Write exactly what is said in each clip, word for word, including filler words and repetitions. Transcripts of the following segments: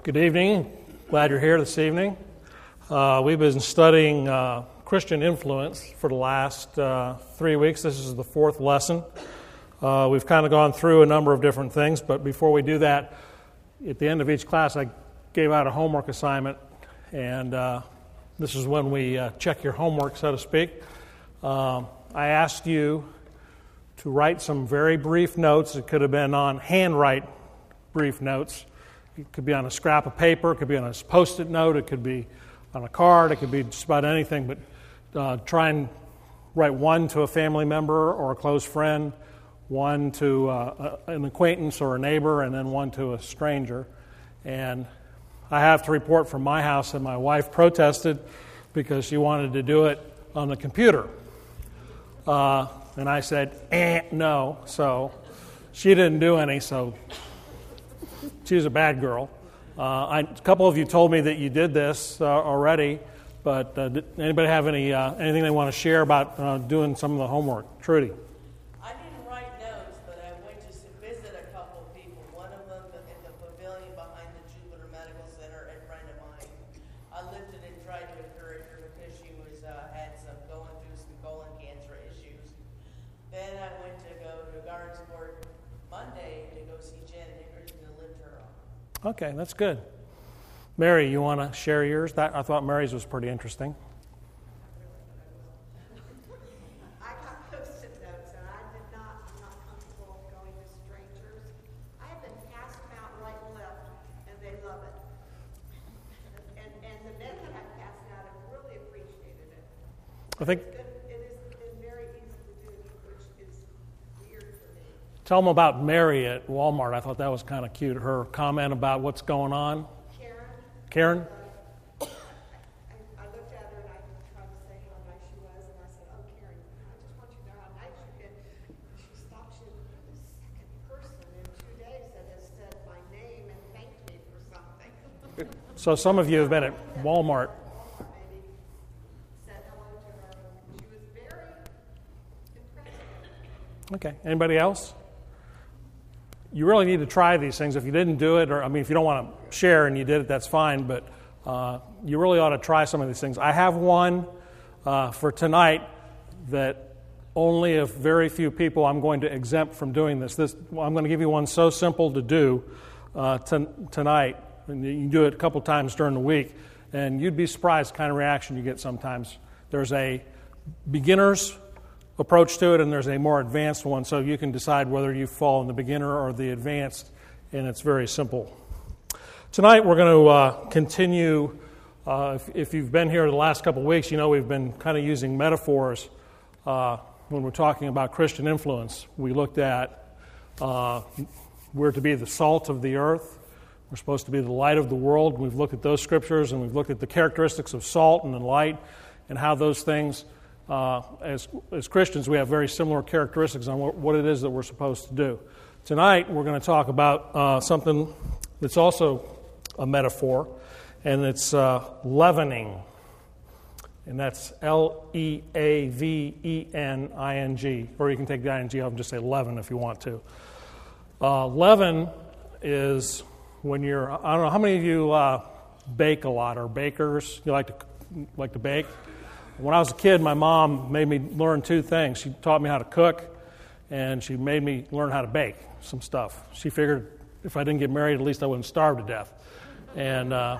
Good evening. Glad you're here this evening. Uh, we've been studying uh, Christian influence for the last uh, three weeks. This is the fourth lesson. Uh, we've kind of gone through a number of different things, but before we do that, at the end of each class, I gave out a homework assignment, and uh, this is when we uh, check your homework, so to speak. Uh, I asked you to write some very brief notes. It could have been on handwrite brief notes. It could be on a scrap of paper. It could be on a Post-it note. It could be on a card. It could be just about anything, but uh, try and write one to a family member or a close friend, one to uh, an acquaintance or a neighbor, and then one to a stranger. And I have to report from my house that my wife protested because she wanted to do it on the computer. Uh, and I said, eh, no. So she didn't do any, so she's a bad girl. Uh, I, a couple of you told me that you did this uh, already, but uh, did anybody have any uh, anything they want to share about uh, doing some of the homework? Trudy. I didn't write notes, but I went to visit a couple of people. One of them in the pavilion behind the Jupiter Medical Center, a friend of mine. I lifted and tried to encourage her because she was uh, had some going through some colon cancer issues. Then I went to go to Gardensport Monday to go see Jen Nickerson and lift her up. Okay, that's good. Mary, you want to share yours? That I thought Mary's was pretty interesting. I got Post-it notes, and I did not. I'm not comfortable going to strangers. I have been passing them out right and left, and they love it. And and the men that I've passed out have really appreciated it. I think. It has been very easy to do, which is weird for me. Tell them about Mary at Walmart. I thought that was kind of cute. Her comment about what's going on. Karen. Karen? I, I looked at her and I tried to say how nice she was, and I said, "Oh, Karen, I just want you to know how nice you've been." She stopped. She was the second person in two days that has said my name and thanked me for something. So some of you have been at Walmart. Maybe said hello to her. She was very impressive. Okay. Anybody else? You really need to try these things. If you didn't do it, or I mean, if you don't want to share and you did it, that's fine. But uh, you really ought to try some of these things. I have one uh, for tonight that only a very few people I'm going to exempt from doing this. This well, I'm going to give you one so simple to do uh, t- tonight. And you can do it a couple times during the week, and you'd be surprised the kind of reaction you get sometimes. There's a beginner's approach to it, and there's a more advanced one, so you can decide whether you fall in the beginner or the advanced, and it's very simple. Tonight we're going to uh, continue. Uh, if, if you've been here the last couple of weeks, you know we've been kind of using metaphors uh, when we're talking about Christian influence. We looked at uh, we're to be the salt of the earth. We're supposed to be the light of the world. We've looked at those scriptures, and we've looked at the characteristics of salt and the light and how those things Uh, as as Christians, we have very similar characteristics on what, what it is that we're supposed to do. Tonight, we're going to talk about uh, something that's also a metaphor, and it's uh, leavening. And that's L E A V E N I N G. Or you can take the I N G off and just say leaven if you want to. Uh, leaven is when you're, I don't know, how many of you uh, bake a lot, or bakers? You like to like to bake? When I was a kid, my mom made me learn two things. She taught me how to cook, and she made me learn how to bake some stuff. She figured if I didn't get married, at least I wouldn't starve to death. And uh,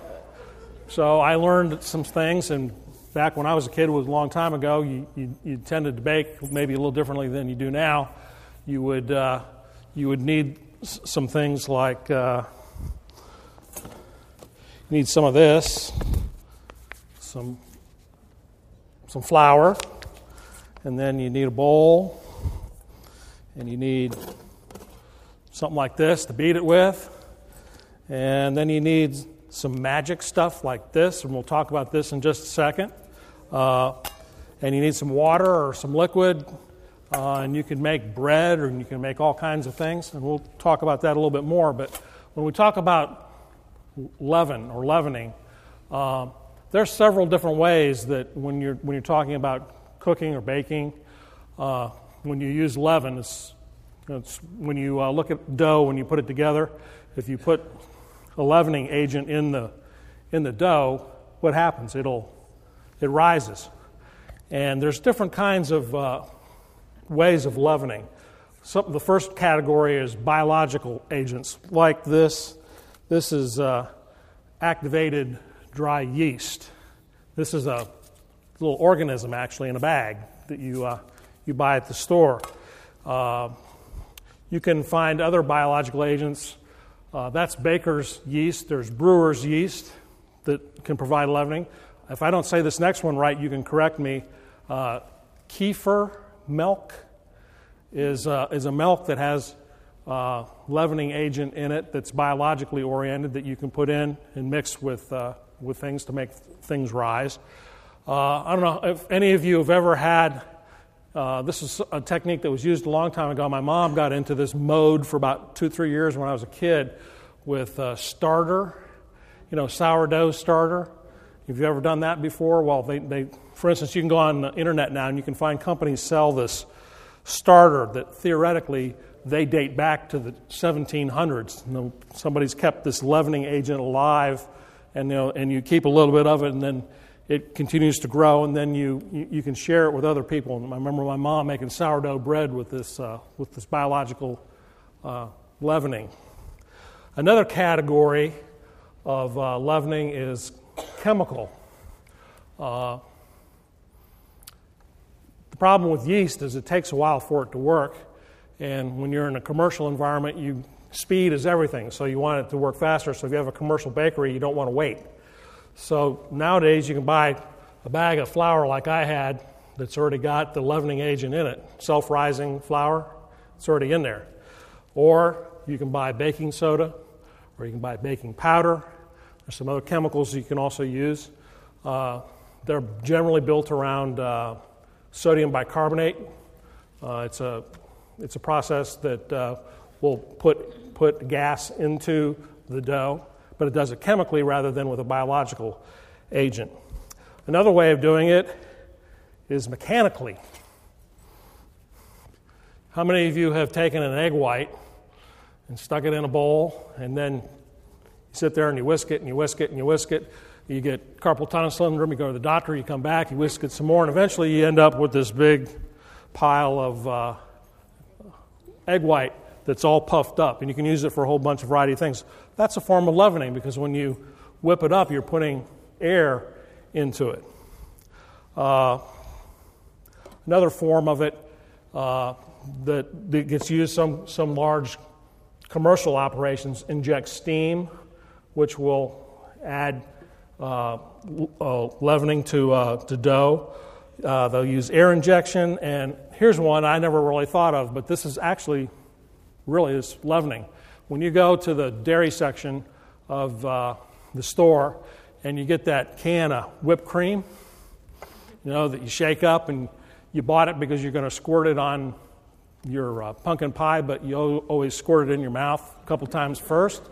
so I learned some things, and back when I was a kid, it was a long time ago, you, you, you tended to bake maybe a little differently than you do now. You would, uh, you would need some things like, uh, you need some of this, some... some flour, and then you need a bowl, and you need something like this to beat it with, and then you need some magic stuff like this, and we'll talk about this in just a second, uh, and you need some water or some liquid, uh, and you can make bread, or you can make all kinds of things, and we'll talk about that a little bit more. But when we talk about leaven or leavening, uh, there's several different ways that when you're when you're talking about cooking or baking, uh, when you use leaven, it's, it's when you uh, look at dough, when you put it together, if you put a leavening agent in the in the dough, what happens? It'll it rises, and there's different kinds of uh, ways of leavening. Some, the first category is biological agents, like this. This is uh, activated dry yeast. This is a little organism actually in a bag that you uh, you buy at the store. Uh, you can find other biological agents. Uh, that's baker's yeast. There's brewer's yeast that can provide leavening. If I don't say this next one right, you can correct me. Uh, kefir milk is uh, is a milk that has uh, leavening agent in it that's biologically oriented that you can put in and mix with uh, with things to make things rise. Uh, I don't know if any of you have ever had. Uh, this is a technique that was used a long time ago. My mom got into this mode for about two, three years when I was a kid with uh, starter, you know, sourdough starter. Have you ever done that before? Well, they, they, for instance, you can go on the internet now and you can find companies sell this starter that theoretically they date back to the seventeen hundreds. You know, somebody's kept this leavening agent alive, and you know, and you keep a little bit of it, and then it continues to grow, and then you, you, you can share it with other people. And I remember my mom making sourdough bread with this uh, with this biological uh, leavening. Another category of uh, leavening is chemical. Uh, the problem with yeast is it takes a while for it to work, and when you're in a commercial environment, you speed is everything, so you want it to work faster. So if you have a commercial bakery, you don't want to wait. So nowadays you can buy a bag of flour like I had that's already got the leavening agent in it, self-rising flour, it's already in there. Or you can buy baking soda, or you can buy baking powder. There's some other chemicals you can also use. Uh, they're generally built around uh, sodium bicarbonate. Uh, it's a it's a process that uh, will put put gas into the dough, but it does it chemically rather than with a biological agent. Another way of doing it is mechanically. How many of you have taken an egg white and stuck it in a bowl, and then you sit there and you whisk it and you whisk it and you whisk it? You get carpal tunnel syndrome, you go to the doctor, you come back, you whisk it some more, and eventually you end up with this big pile of uh, egg white that's all puffed up, and you can use it for a whole bunch of variety of things. That's a form of leavening because when you whip it up, you're putting air into it. Uh, another form of it uh, that, that gets used, some, some large commercial operations inject steam, which will add uh, uh, leavening to, uh, to dough. Uh, they'll use air injection, and here's one I never really thought of, but this is actually really is leavening. When you go to the dairy section of uh, the store and you get that can of whipped cream, you know, that you shake up, and you bought it because you're going to squirt it on your uh, pumpkin pie, but you always squirt it in your mouth a couple times first.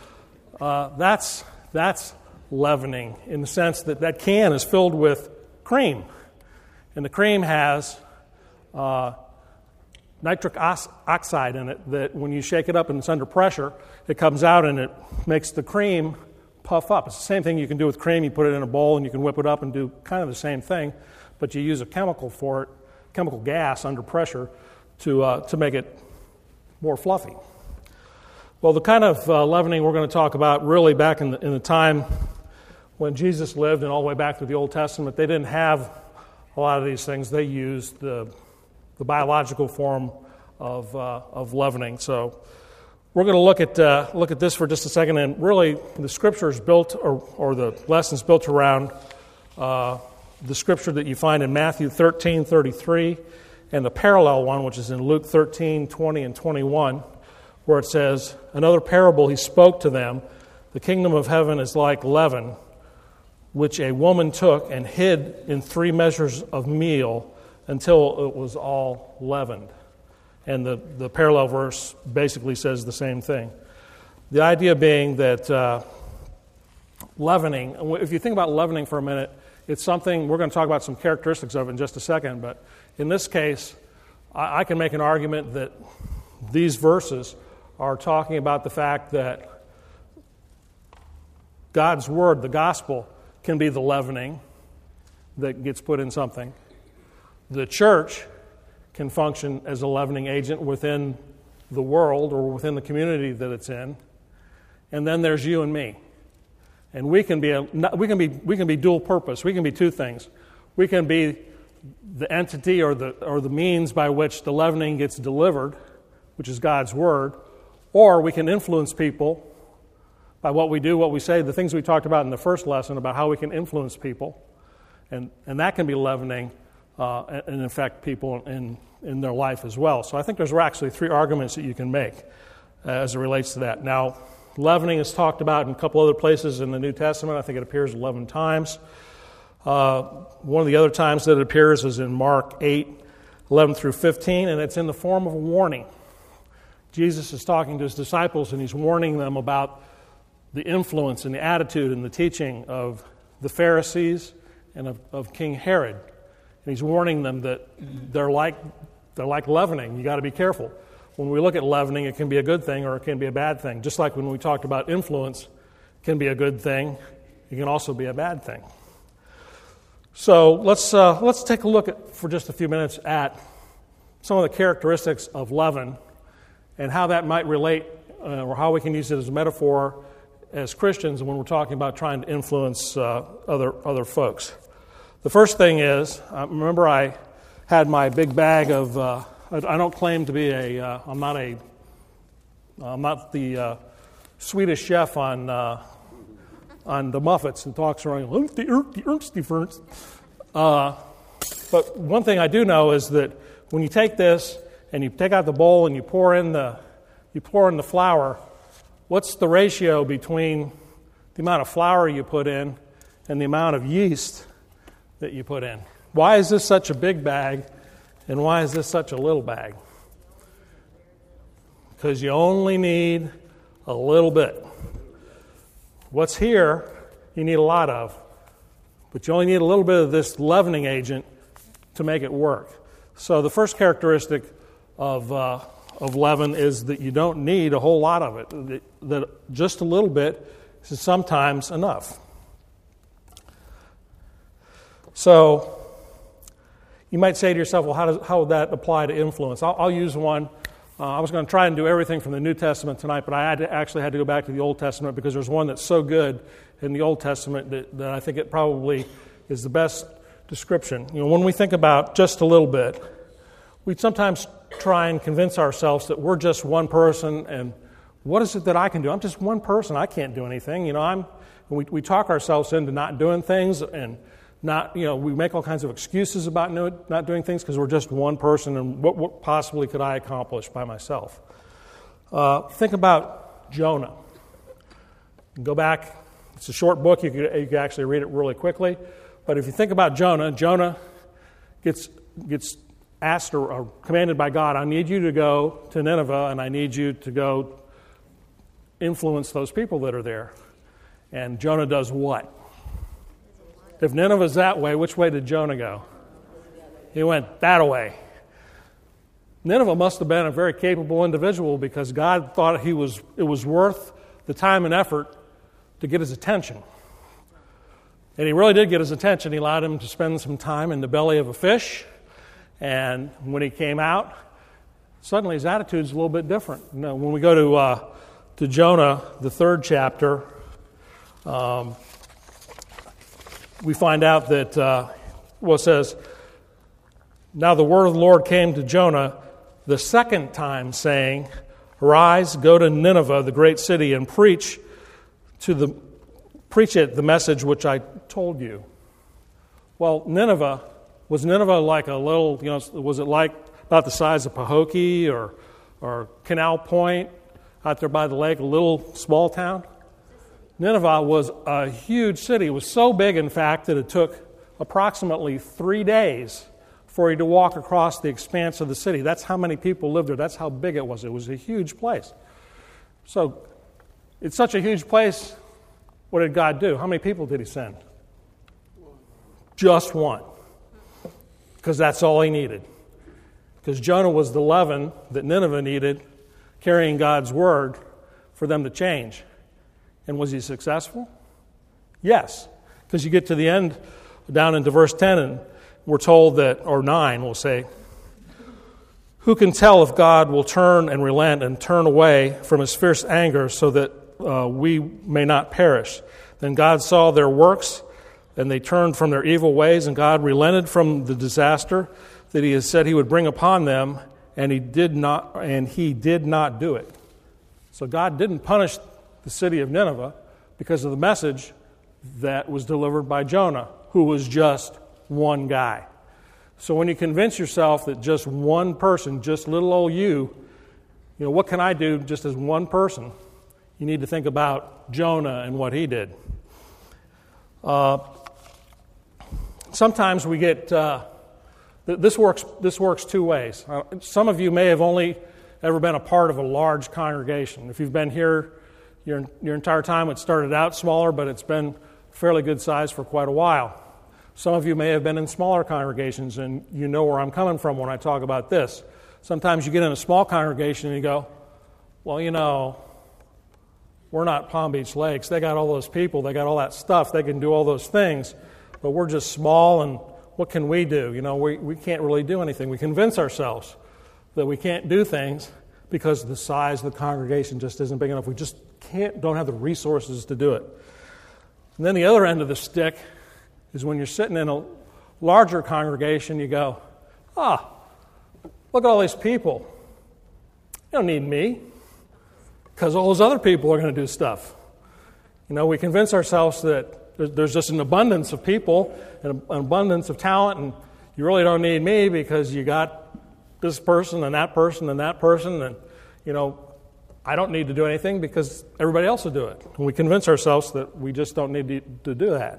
Uh, that's that's leavening in the sense that that can is filled with cream, and the cream has uh, nitric oxide in it that when you shake it up and it's under pressure, it comes out and it makes the cream puff up. It's the same thing you can do with cream. You put it in a bowl and you can whip it up and do kind of the same thing, but you use a chemical for it, chemical gas under pressure to uh, to make it more fluffy. Well, the kind of uh, leavening we're going to talk about really back in the, in the time when Jesus lived and all the way back to the Old Testament, they didn't have a lot of these things. They used the the biological form of uh, of leavening. So we're going to look at uh, look at this for just a second, and really the scripture is built, or, or the lesson's built around uh, the scripture that you find in Matthew thirteen thirty-three, and the parallel one, which is in Luke thirteen twenty and twenty-one, where it says, "Another parable he spoke to them, the kingdom of heaven is like leaven, which a woman took and hid in three measures of meal until it was all leavened." And the, the parallel verse basically says the same thing. The idea being that uh, leavening, if you think about leavening for a minute, it's something, we're going to talk about some characteristics of it in just a second, but in this case, I, I can make an argument that these verses are talking about the fact that God's word, the gospel, can be the leavening that gets put in something. The church can function as a leavening agent within the world or within the community that it's in. And then there's you and me. And we can be a, we can be we can be dual purpose. We can be two things. We can be the entity or the or the means by which the leavening gets delivered, which is God's word, or we can influence people by what we do, what we say, the things we talked about in the first lesson about how we can influence people, and and that can be leavening uh, and affect people in in their life as well. So I think there's actually three arguments that you can make uh, as it relates to that. Now, leavening is talked about in a couple other places in the New Testament. I think it appears eleven times. Uh, one of the other times that it appears is in Mark eight, eleven through fifteen, and it's in the form of a warning. Jesus is talking to his disciples, and he's warning them about the influence and the attitude and the teaching of the Pharisees and of, of King Herod. And he's warning them that they're like they're like leavening. You got to be careful. When we look at leavening, it can be a good thing or it can be a bad thing. Just like when we talked about influence, it can be a good thing. It can also be a bad thing. So let's uh, let's take a look at, for just a few minutes at some of the characteristics of leaven and how that might relate uh, or how we can use it as a metaphor as Christians when we're talking about trying to influence uh, other other folks. The first thing is, uh, remember I had my big bag of, uh, I don't claim to be a, uh, I'm not a, I'm not the uh, Swedish chef on uh, on the Muffets and talks around, uh, but one thing I do know is that when you take this and you take out the bowl and you pour in the, you pour in the flour, what's the ratio between the amount of flour you put in and the amount of yeast that you put in? Why is this such a big bag and why is this such a little bag? Because you only need a little bit. What's here, you need a lot of, but you only need a little bit of this leavening agent to make it work. So the first characteristic of uh, of leaven is that you don't need a whole lot of it, that, that just a little bit is sometimes enough. So you might say to yourself, well, how does how would that apply to influence? I'll, I'll use one. Uh, I was going to try and do everything from the New Testament tonight, but I had to, actually had to go back to the Old Testament because there's one that's so good in the Old Testament that, that I think it probably is the best description. You know, when we think about just a little bit, we sometimes try and convince ourselves that we're just one person, and what is it that I can do? I'm just one person. I can't do anything. You know, I'm. We, we talk ourselves into not doing things, and not. You know, we make all kinds of excuses about not doing things because we're just one person, and what, what possibly could I accomplish by myself? Uh, think about Jonah. Go back. It's a short book. You could, you could actually read it really quickly. But if you think about Jonah, Jonah gets gets asked or, or commanded by God, I need you to go to Nineveh and I need you to go influence those people that are there. And Jonah does what? If Nineveh's that way, which way did Jonah go? He went that way. Nineveh must have been a very capable individual because God thought he was it was worth the time and effort to get his attention. And he really did get his attention. He allowed him to spend some time in the belly of a fish. And when he came out, suddenly his attitude's a little bit different. You know, when we go to uh, to Jonah, the third chapter, um, we find out that, uh, well, it says, now the word of the Lord came to Jonah the second time, saying, arise, go to Nineveh, the great city, and preach to the preach it the message which I told you. Well, Nineveh, was Nineveh like a little, you know, was it like about the size of Pahokee or or Canal Point out there by the lake, a little small town? Nineveh was a huge city. It was so big, in fact, that it took approximately three days for you to walk across the expanse of the city. That's how many people lived there. That's how big it was. It was a huge place. So it's such a huge place. What did God do? How many people did he send? Just one. Because that's all he needed. Because Jonah was the leaven that Nineveh needed, carrying God's word for them to change. And was he successful? Yes, because you get to the end, down into verse ten, and we're told that, or nine, we'll say, who can tell if God will turn and relent and turn away from his fierce anger so that uh, we may not perish? Then God saw their works, and they turned from their evil ways, and God relented from the disaster that he has said he would bring upon them, and he did not, and he did not do it. So God didn't punish the city of Nineveh because of the message that was delivered by Jonah, who was just one guy. So when you convince yourself that just one person, just little old you, you know, what can I do just as one person? You need to think about Jonah and what he did. Uh, sometimes we get, uh, th- this works This works two ways. Uh, some of you may have only ever been a part of a large congregation. If you've been here your, your entire time, it started out smaller, but it's been fairly good size for quite a while. Some of you may have been in smaller congregations, and you know where I'm coming from when I talk about this. Sometimes you get in a small congregation and you go, well, you know, we're not Palm Beach Lakes. They got all those people. They got all that stuff. They can do all those things. But we're just small, and what can we do? You know, we, we can't really do anything. We convince ourselves that we can't do things because the size of the congregation just isn't big enough. We just can't, don't have the resources to do it. And then the other end of the stick is when you're sitting in a larger congregation, you go, ah, look at all these people. You don't need me, because all those other people are going to do stuff. You know, we convince ourselves that there's just an abundance of people and an abundance of talent, and you really don't need me because you got this person and that person and that person, and, you know, I don't need to do anything because everybody else will do it. And we convince ourselves that we just don't need to, to do that.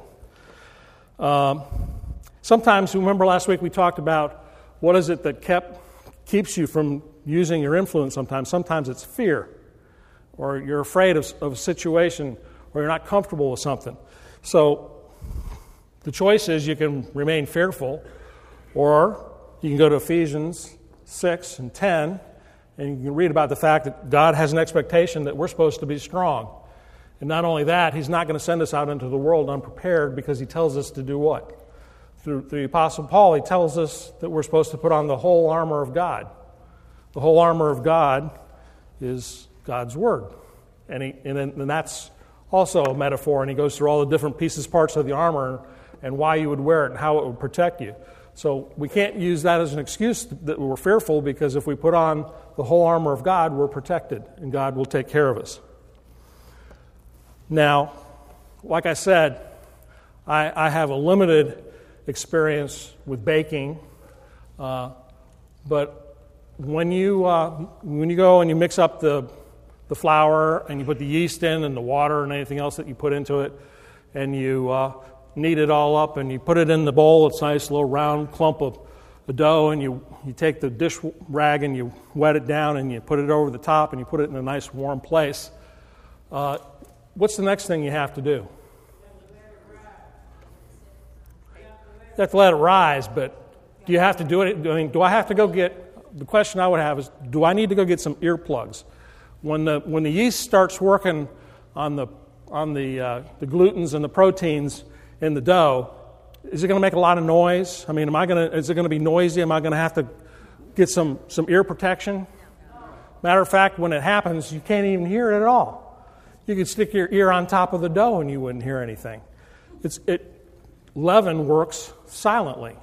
Um, sometimes, remember last week we talked about what is it that kept keeps you from using your influence sometimes. Sometimes it's fear, or you're afraid of, of a situation, or you're not comfortable with something. So the choice is you can remain fearful, or you can go to Ephesians six and ten, and you can read about the fact that God has an expectation that we're supposed to be strong. And not only that, he's not going to send us out into the world unprepared, because he tells us to do what? Through, through the Apostle Paul, he tells us that we're supposed to put on the whole armor of God. The whole armor of God is God's Word. And, he, and, and that's also a metaphor, and he goes through all the different pieces, parts of the armor, and why you would wear it and how it would protect you. So we can't use that as an excuse that we're fearful, because if we put on the whole armor of God, we're protected, and God will take care of us. Now, like I said, I, I have a limited experience with baking, uh, but when you uh, when you go and you mix up the the flour and you put the yeast in and the water and anything else that you put into it, and you uh, knead it all up and you put it in the bowl, it's a nice little round clump of the dough, and you, you take the dish rag and you wet it down and you put it over the top and you put it in a nice warm place. Uh, What's the next thing you have to do? You have to let it rise, but do you have to do it? I mean, do I have to go get, the question I would have is, do I need to go get some earplugs? When the when the yeast starts working on the on the uh, the glutens and the proteins in the dough, is it going to make a lot of noise? I mean, am I going to? Is it going to be noisy? Am I going to have to get some some ear protection? Matter of fact, when it happens, you can't even hear it at all. You could stick your ear on top of the dough and you wouldn't hear anything. It's it leaven works silently.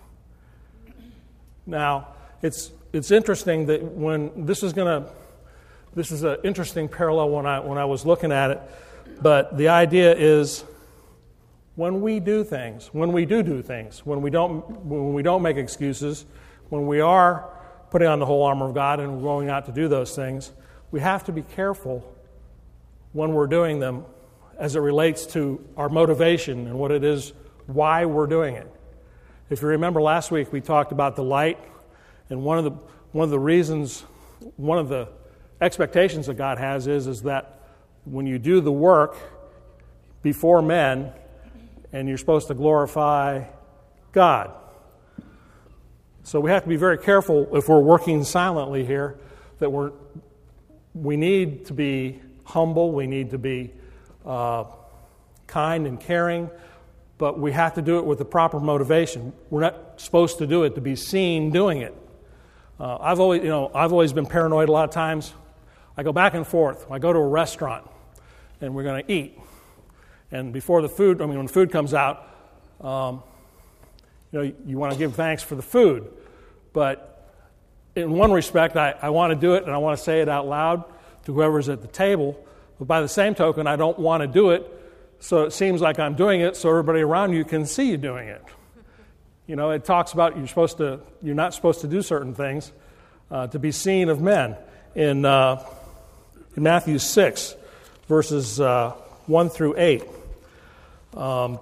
Now, it's it's interesting that when this is going to this is an interesting parallel when I when I was looking at it, but the idea is when we do things, when we do do things, when we don't when we don't make excuses, when we are putting on the whole armor of God and going out to do those things, we have to be careful when we're doing them as it relates to our motivation and what it is, why we're doing it. If you remember last week, we talked about the light, and one of the one of the reasons, one of the expectations that God has is, is that when you do the work before men, and you're supposed to glorify God. So we have to be very careful if we're working silently here, that we're we need to be humble, we need to be uh, kind and caring, but we have to do it with the proper motivation. We're not supposed to do it to be seen doing it. Uh, I've always, you know, I've always been paranoid a lot of times. I go back and forth. I go to a restaurant, and we're going to eat. And before the food, I mean, when the food comes out, um, you know, you, you want to give thanks for the food. But in one respect, I, I want to do it, and I want to say it out loud to whoever's at the table. But by the same token, I don't want to do it so it seems like I'm doing it so everybody around you can see you doing it. You know, it talks about you're supposed to, you're not supposed to do certain things uh, to be seen of men. In, uh, in Matthew six, verses uh, one through eight, um,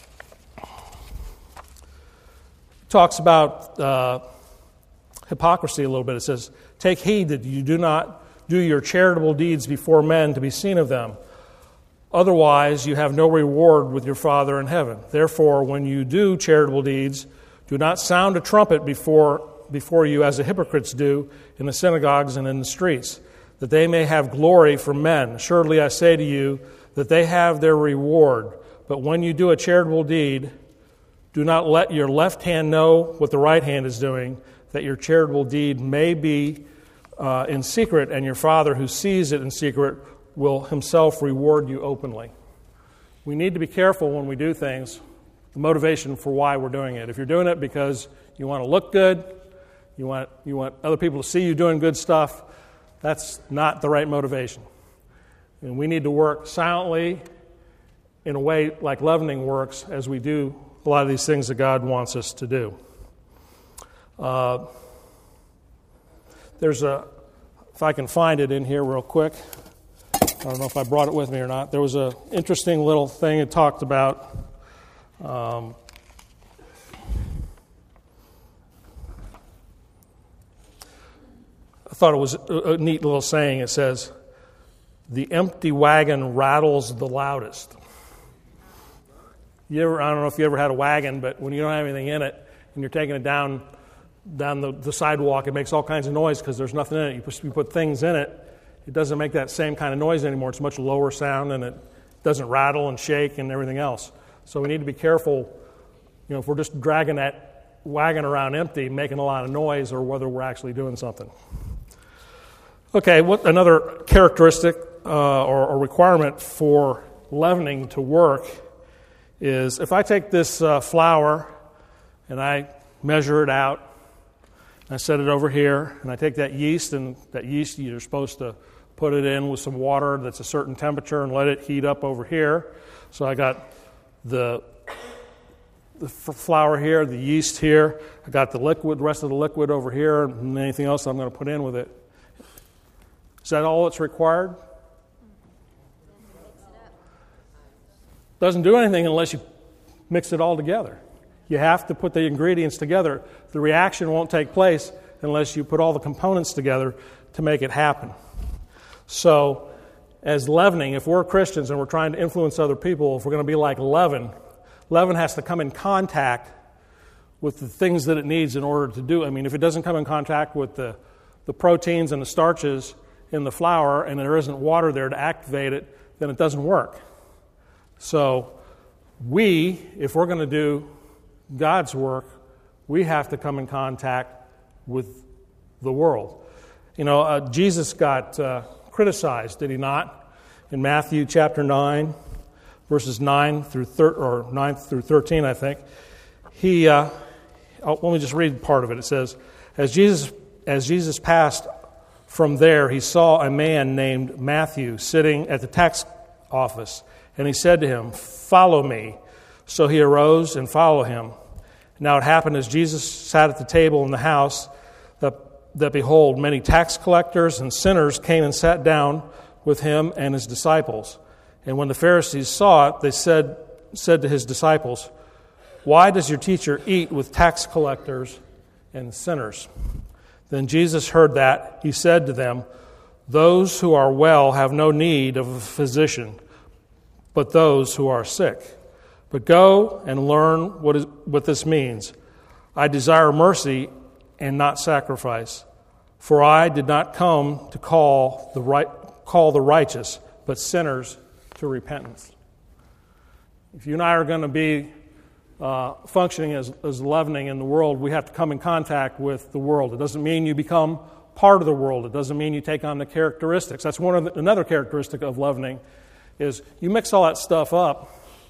talks about uh, hypocrisy a little bit. It says, "Take heed that you do not do your charitable deeds before men to be seen of them. Otherwise, you have no reward with your Father in heaven. Therefore, when you do charitable deeds, do not sound a trumpet before, before you as the hypocrites do in the synagogues and in the streets, that they may have glory from men. Surely I say to you that they have their reward. But when you do a charitable deed, do not let your left hand know what the right hand is doing, that your charitable deed may be uh, in secret, and your Father who sees it in secret will himself reward you openly." We need to be careful when we do things, the motivation for why we're doing it. If you're doing it because you want to look good, you want you want other people to see you doing good stuff, that's not the right motivation. And we need to work silently in a way like leavening works as we do a lot of these things that God wants us to do. Uh, there's a, if I can find it in here real quick, I don't know if I brought it with me or not. There was an interesting little thing it talked about. Um, I thought it was a, a neat little saying. It says, "The empty wagon rattles the loudest." You ever, I don't know if you ever had a wagon, but when you don't have anything in it and you're taking it down down the, the sidewalk, it makes all kinds of noise because there's nothing in it. You put, you put things in it, it doesn't make that same kind of noise anymore. It's a much lower sound, and it doesn't rattle and shake and everything else. So we need to be careful, you know, if we're just dragging that wagon around empty, making a lot of noise, or whether we're actually doing something. Okay, what another characteristic uh, or, or requirement for leavening to work is if I take this uh, flour and I measure it out, I set it over here, and I take that yeast, and that yeast you're supposed to put it in with some water that's a certain temperature and let it heat up over here. So I got the the flour here, the yeast here, I got the liquid, the rest of the liquid over here, and anything else I'm going to put in with it. Is that all that's required? Doesn't do anything unless you mix it all together. You have to put the ingredients together. The reaction won't take place unless you put all the components together to make it happen. So, as leavening, if we're Christians and we're trying to influence other people, if we're going to be like leaven, leaven has to come in contact with the things that it needs in order to do. I mean, if it doesn't come in contact with the, the proteins and the starches in the flour and there isn't water there to activate it, then it doesn't work. So, we, if we're going to do God's work, we have to come in contact with the world. You know, uh, Jesus got uh, criticized, did he not? In Matthew chapter nine, verses nine through thir- or nine through thirteen, I think. He, uh, oh, let me just read part of it. It says, "As Jesus, as Jesus passed from there, he saw a man named Matthew sitting at the tax office, and he said to him, 'Follow me.' So he arose and followed him. Now it happened as Jesus sat at the table in the house that, that behold, many tax collectors and sinners came and sat down with him and his disciples. And when the Pharisees saw it, they said, said to his disciples, 'Why does your teacher eat with tax collectors and sinners?' Then Jesus heard that. He said to them, 'Those who are well have no need of a physician, but those who are sick. But go and learn what is what this means. I desire mercy and not sacrifice, for I did not come to call the right call the righteous, but sinners to repentance.'" If you and I are going to be uh, functioning as, as leavening in the world, we have to come in contact with the world. It doesn't mean you become part of the world. It doesn't mean you take on the characteristics. That's one of the, another characteristic of leavening is you mix all that stuff up.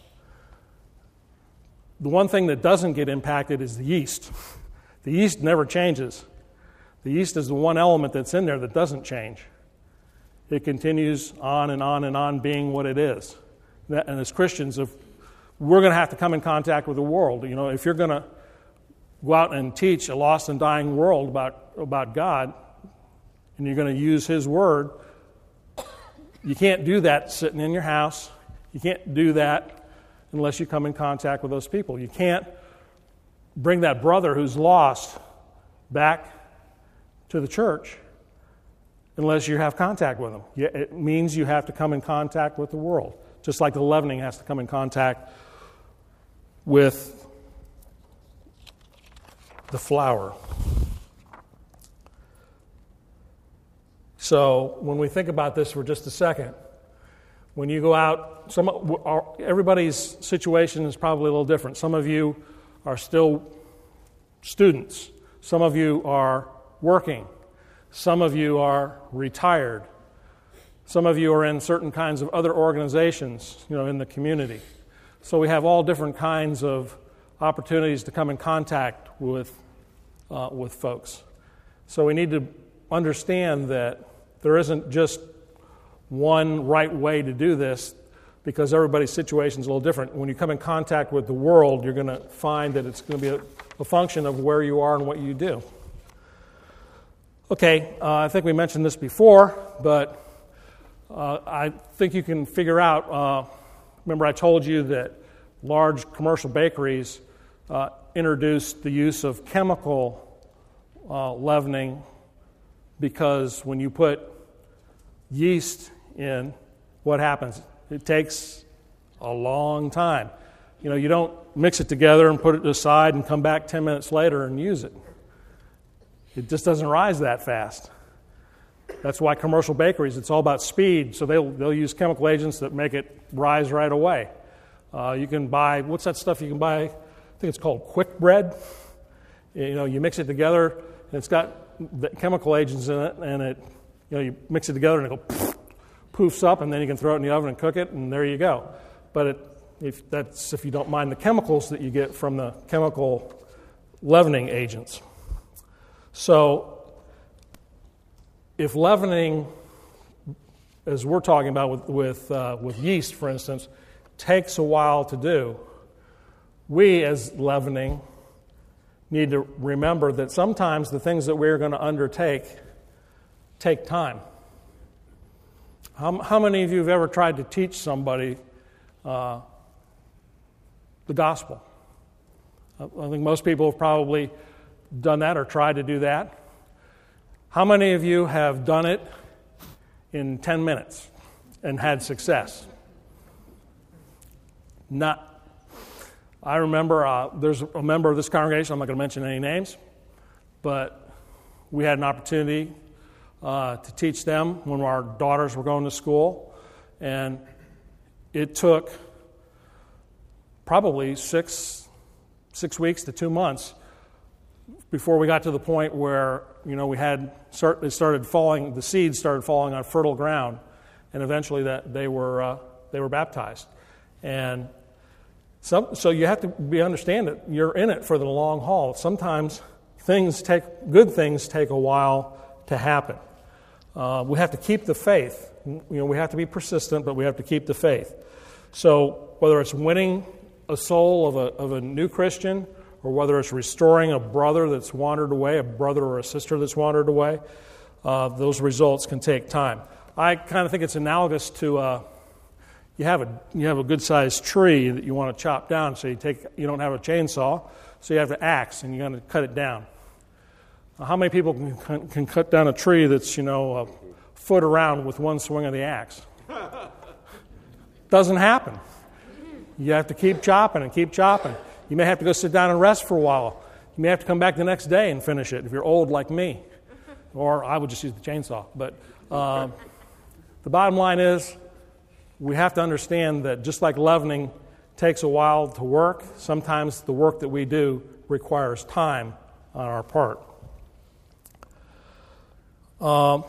The one thing that doesn't get impacted is the yeast. The yeast never changes. The yeast is the one element that's in there that doesn't change. It continues on and on and on being what it is. And as Christians, if we're going to have to come in contact with the world. You know, if you're going to go out and teach a lost and dying world about, about God, and you're going to use His Word, you can't do that sitting in your house. You can't do that unless you come in contact with those people. You can't bring that brother who's lost back to the church unless you have contact with him. It means you have to come in contact with the world, just like the leavening has to come in contact with the flour. So when we think about this for just a second, when you go out, some everybody's situation is probably a little different. Some of you are still students. Some of you are working. Some of you are retired. Some of you are in certain kinds of other organizations, you know, in the community. So we have all different kinds of opportunities to come in contact with uh, with folks. So we need to understand that there isn't just one right way to do this, because everybody's situation is a little different. When you come in contact with the world, you're going to find that it's going to be a, a function of where you are and what you do. Okay, uh, I think we mentioned this before, but uh, I think you can figure out, uh, remember I told you that large commercial bakeries uh, introduced the use of chemical uh, leavening, because when you put yeast in, what happens? It takes a long time. You know, you don't mix it together and put it aside and come back ten minutes later and use it. It just doesn't rise that fast. That's why commercial bakeries, it's all about speed, so they'll, they'll use chemical agents that make it rise right away. Uh, you can buy, what's that stuff you can buy? I think it's called Quick Bread. You know, you mix it together, and it's got the chemical agents in it, and it, you know, you mix it together, and it goes poofs up, and then you can throw it in the oven and cook it, and there you go. But it, if that's if you don't mind the chemicals that you get from the chemical leavening agents. So, if leavening, as we're talking about with with, uh, with yeast, for instance, takes a while to do, we as leavening need to remember that sometimes the things that we're going to undertake take time. How, how many of you have ever tried to teach somebody uh, the gospel? I think most people have probably done that or tried to do that. How many of you have done it in ten minutes and had success? Not. I remember uh, there's a member of this congregation, I'm not going to mention any names, but we had an opportunity uh, to teach them when our daughters were going to school, and it took probably six six weeks to two months before we got to the point where, you know, we had start, it started falling, the seeds started falling on fertile ground, and eventually that they were uh, they were baptized. And some, so you have to be understand that you're in it for the long haul. Sometimes things take good things take a while to happen. Uh, we have to keep the faith. You know, we have to be persistent, but we have to keep the faith. So whether it's winning a soul of a of a new Christian, or whether it's restoring a brother that's wandered away, a brother or a sister that's wandered away, uh, those results can take time. I kind of think it's analogous to uh, you have a you have a good sized tree that you want to chop down. So you take you don't have a chainsaw, so you have an axe and you're going to cut it down. Now, how many people can, can cut down a tree that's you know a foot around with one swing of the axe? Doesn't happen. You have to keep chopping and keep chopping. You may have to go sit down and rest for a while. You may have to come back the next day and finish it if you're old like me. Or I would just use the chainsaw. But uh, the bottom line is we have to understand that just like leavening takes a while to work. Sometimes the work that we do requires time on our part. Um,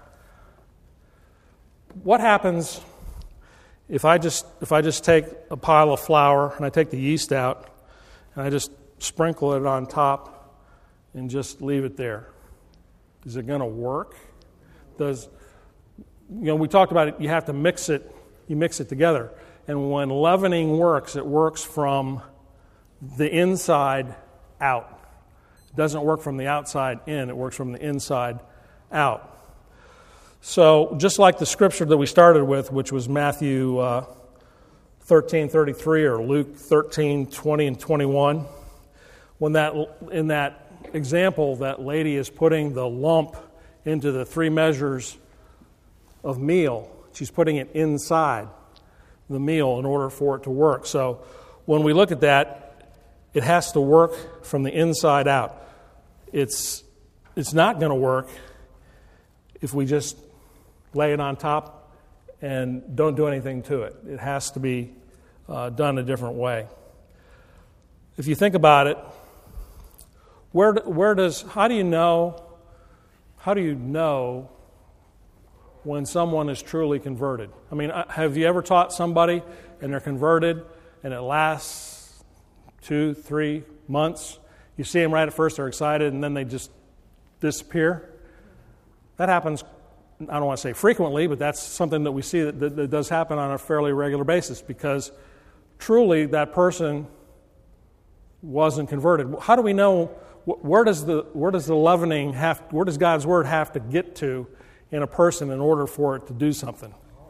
what happens if I just if I just take a pile of flour and I take the yeast out and I just sprinkle it on top and just leave it there? Is it going to work? Does you know we talked about it? You have to mix it. You mix it together, and when leavening works, it works from the inside out. It doesn't work from the outside in. It works from the inside out. So just like the scripture that we started with, which was Matthew uh, thirteen thirty-three or Luke thirteen twenty and twenty-one, when that in that example, that lady is putting the lump into the three measures of meal. She's putting it inside the meal in order for it to work. So when we look at that, it has to work from the inside out. It's it's not going to work if we just lay it on top and don't do anything to it. It has to be uh, done a different way. If you think about it, where where does how do you know how do you know when someone is truly converted? I mean, have you ever taught somebody and they're converted and it lasts two, three months? You see them right at first, they're excited, and then they just disappear. That happens, I don't want to say frequently, but that's something that we see that, that, that does happen on a fairly regular basis, because truly that person wasn't converted. How do we know, where does the where does the leavening have, where does God's Word have to get to in a person in order for it to do something?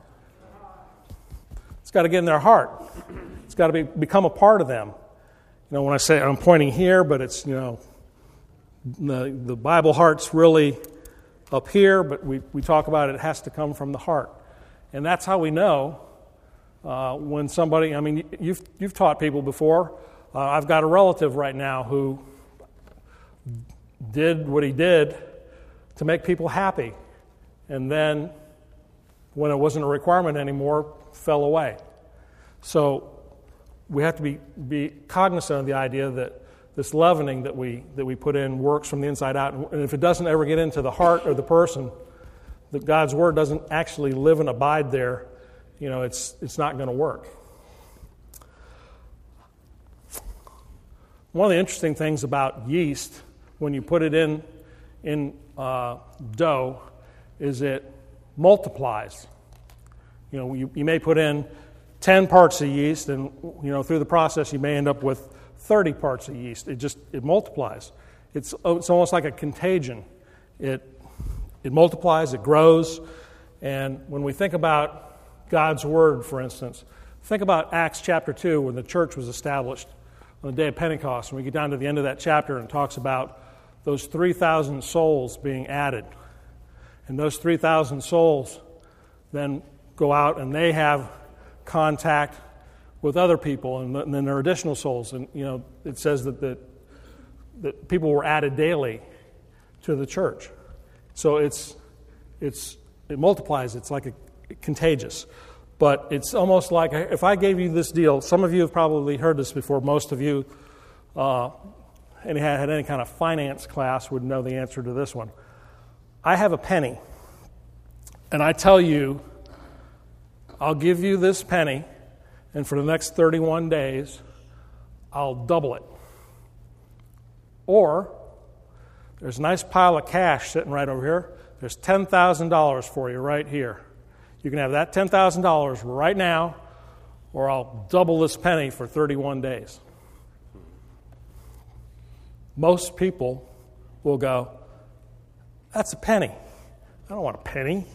It's got to get in their heart. It's got to be, become a part of them. You know, when I say, I'm pointing here, but it's, you know, the, the Bible heart's really up here, but we, we talk about it, it has to come from the heart. And that's how we know uh, when somebody, I mean, you've, you've taught people before. Uh, I've got a relative right now who did what he did to make people happy. And then, when it wasn't a requirement anymore, fell away. So we have to be, be cognizant of the idea that this leavening that we that we put in works from the inside out. And if it doesn't ever get into the heart of the person, that God's Word doesn't actually live and abide there, you know, it's it's not going to work. One of the interesting things about yeast, when you put it in in uh, dough, is it multiplies. You know, you, you may put in ten parts of yeast, and you know, through the process, you may end up with thirty parts of yeast. It just it multiplies. It's it's almost like a contagion. It it multiplies. It grows. And when we think about God's Word, for instance, think about Acts chapter two, when the church was established on the day of Pentecost. When we get down to the end of that chapter, and it talks about those three thousand souls being added. And those three thousand souls then go out and they have contact with other people, and then there are additional souls. And, you know, it says that, that, that people were added daily to the church. So it's it's it multiplies. It's like a, contagious. But it's almost like if I gave you this deal, some of you have probably heard this before, most of you, uh, and had any kind of finance class would know the answer to this one. I have a penny, and I tell you, I'll give you this penny, and for the next thirty-one days, I'll double it. Or, there's a nice pile of cash sitting right over here. There's ten thousand dollars for you right here. You can have that ten thousand dollars right now, or I'll double this penny for thirty-one days. Most people will go, that's a penny. I don't want a penny.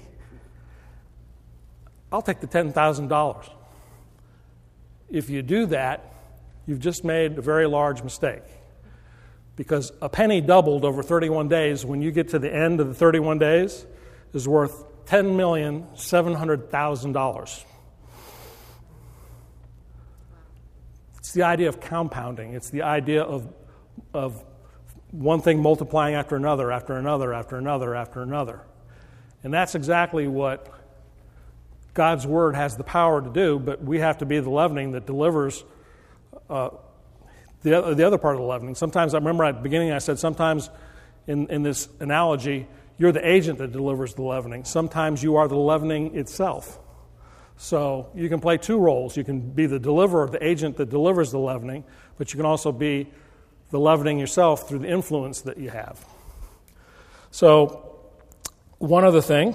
I'll take the ten thousand dollars. If you do that, you've just made a very large mistake. Because a penny doubled over thirty-one days, when you get to the end of the thirty-one days, is worth ten million seven hundred thousand dollars. It's the idea of compounding. It's the idea of, of one thing multiplying after another, after another, after another, after another. And that's exactly what God's Word has the power to do, but we have to be the leavening that delivers uh, the, other, the other part of the leavening. Sometimes, I remember at the beginning I said sometimes in, in this analogy, you're the agent that delivers the leavening. Sometimes you are the leavening itself. So you can play two roles. You can be the deliverer, the agent that delivers the leavening, but you can also be the leavening yourself through the influence that you have. So one other thing,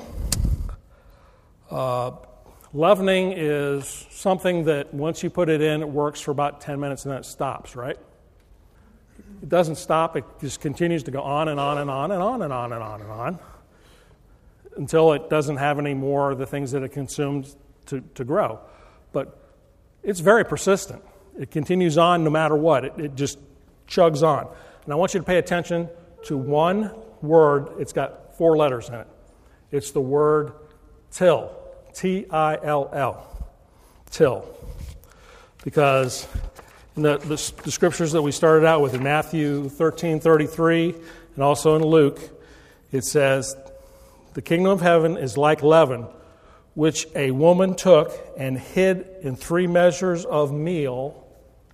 uh, leavening is something that once you put it in, it works for about ten minutes and then it stops, right? It doesn't stop. It just continues to go on and on and on and on and on and on and on until it doesn't have any more of the things that it consumes to, to grow. But it's very persistent. It continues on no matter what. It, it just chugs on. And I want you to pay attention to one word. It's got four letters in it. It's the word till. T I L L. Till. Because in the, the, the scriptures that we started out with in Matthew thirteen thirty-three and also in Luke, it says, the kingdom of heaven is like leaven, which a woman took and hid in three measures of meal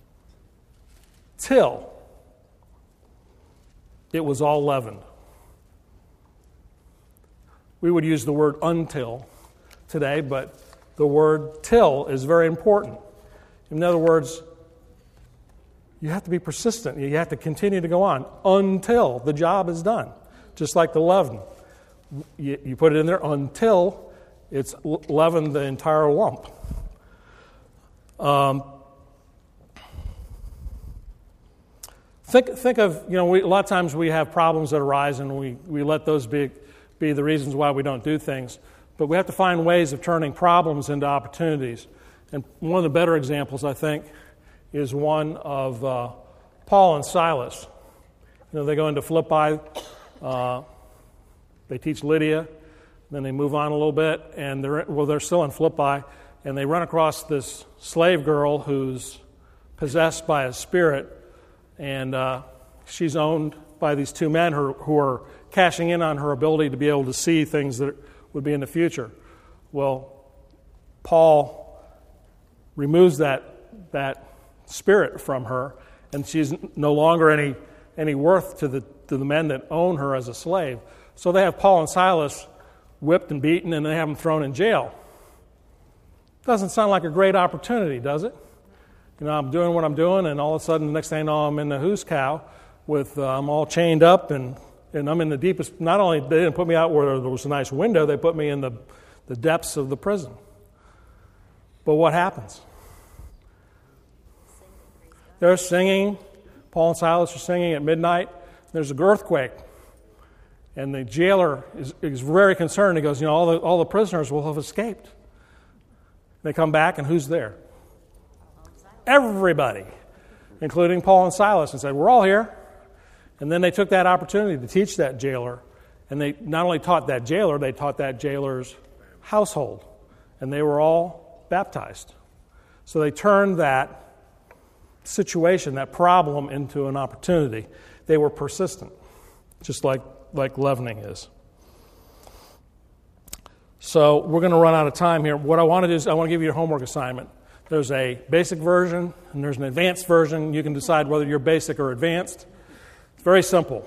till it was all leavened. We would use the word until today, but the word till is very important. In other words, you have to be persistent. You have to continue to go on until the job is done, just like the leaven. You, you put it in there until it's leavened the entire lump. Um, think think of, you know, we, a lot of times we have problems that arise and we, we let those be, be the reasons why we don't do things. But we have to find ways of turning problems into opportunities. And one of the better examples, I think, is one of uh, Paul and Silas. You know, they go into Philippi, uh, they teach Lydia, then they move on a little bit, and they're well, they're still in Philippi, and they run across this slave girl who's possessed by a spirit, and uh, she's owned by these two men who, who are cashing in on her ability to be able to see things that would be in the future. Well, Paul removes that that spirit from her, and she's no longer any any worth to the to the men that own her as a slave. So they have Paul and Silas whipped and beaten, and they have them thrown in jail. Doesn't sound like a great opportunity, does it? You know, I'm doing what I'm doing, and all of a sudden, the next thing I know, I'm in the who's cow with uh, I'm all chained up, and and I'm in the deepest. Not only they didn't put me out where there was a nice window, they put me in the the depths of the prison. But what happens? They're singing. Paul and Silas are singing at midnight. There's an earthquake. And the jailer is, is very concerned. He goes, you know, all the, all the prisoners will have escaped. They come back, and who's there? Everybody, including Paul and Silas, and said, we're all here. And then they took that opportunity to teach that jailer. And they not only taught that jailer, they taught that jailer's household. And they were all baptized. So they turned that situation, that problem, into an opportunity. They were persistent, just like, like leavening is. So we're going to run out of time here. What I want to do is I want to give you a homework assignment. There's a basic version and there's an advanced version. You can decide whether you're basic or advanced. It's very simple.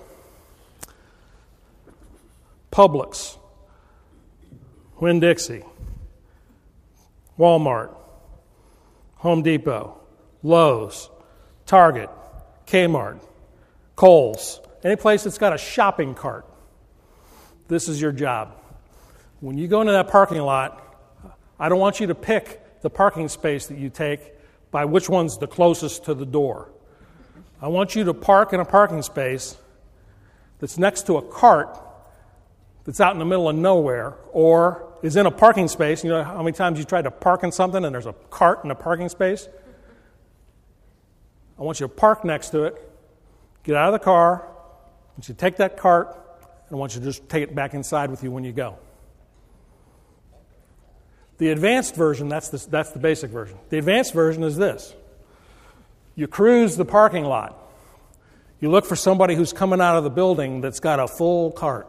Publix, Winn-Dixie, Walmart, Home Depot, Lowe's, Target, Kmart, Kohl's, any place that's got a shopping cart. This is your job. When you go into that parking lot, I don't want you to pick the parking space that you take by which one's the closest to the door. I want you to park in a parking space that's next to a cart that's out in the middle of nowhere, or is in a parking space. You know how many times you try to park in something and there's a cart in a parking space? I want you to park next to it, get out of the car, I want you to take that cart, and I want you to just take it back inside with you when you go. The advanced version, that's the, that's the basic version. The advanced version is this. You cruise the parking lot. You look for somebody who's coming out of the building that's got a full cart.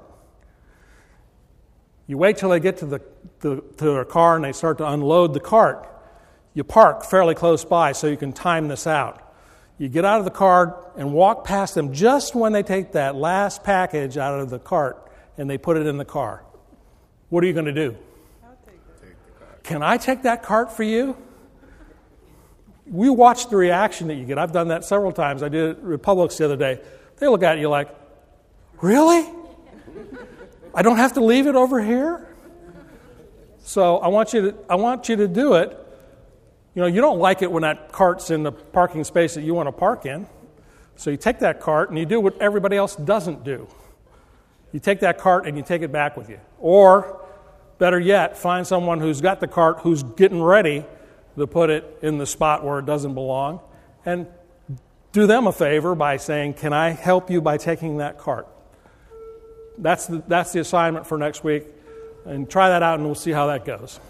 You wait till they get to the to, to their car and they start to unload the cart. you park fairly close by so you can time this out. You get out of the car and walk past them just when they take that last package out of the cart and they put it in the car. What are you going to do? I'll take that. Can I take that cart for you? We watch the reaction that you get. I've done that several times. I did it at Republix the other day. They look at you like, really? I don't have to leave it over here? So I want you to I want you to do it. You know, you don't like it when that cart's in the parking space that you want to park in. So you take that cart and you do what everybody else doesn't do. You take that cart and you take it back with you. Or, better yet, find someone who's got the cart who's getting ready to put it in the spot where it doesn't belong, and do them a favor by saying, can I help you by taking that cart? That's the, that's the assignment for next week, and try that out and we'll see how that goes.